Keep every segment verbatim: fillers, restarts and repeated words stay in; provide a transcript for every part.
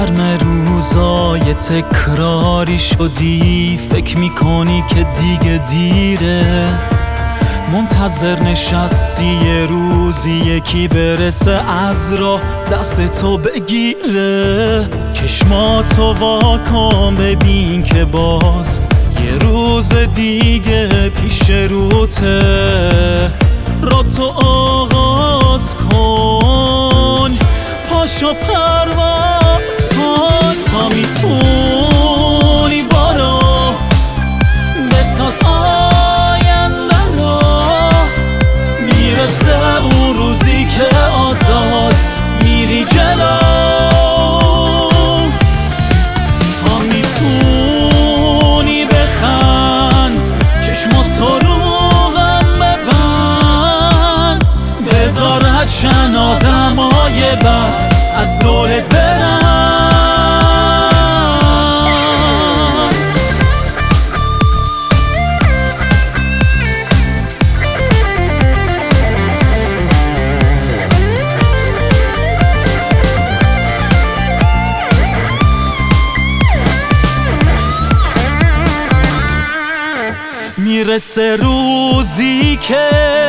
گرم روزای تکراری شدی، فکر میکنی که دیگه دیره، منتظر نشستی یه روزی یکی برسه از راه دست تو بگیره. چشماتو واکن ببین که باز یه روز دیگه پیش روته، را تو آغاز کن، پاشو پرواز کن تا میتونی بارو بساز آینده رو، میرسه اون روزی که آزاد میری جلو، تا میتونی بخند چشماتو رو غم ببند، بذار چند آدمای بد از دورت برن. میرسه روزی که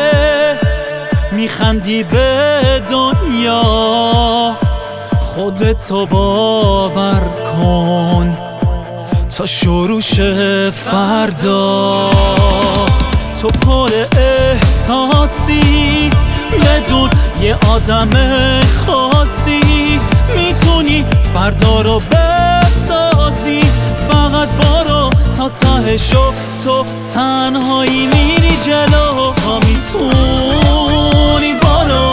میخندی به دنیا، خودتو باور کن تا شروعش فردا، تو پر احساسی بدون یه آدم خاصی، میتونی فردا رو بسازی، فقط بارو تا تهشو، تو تنهایی میری جلو، تا میتونی بارو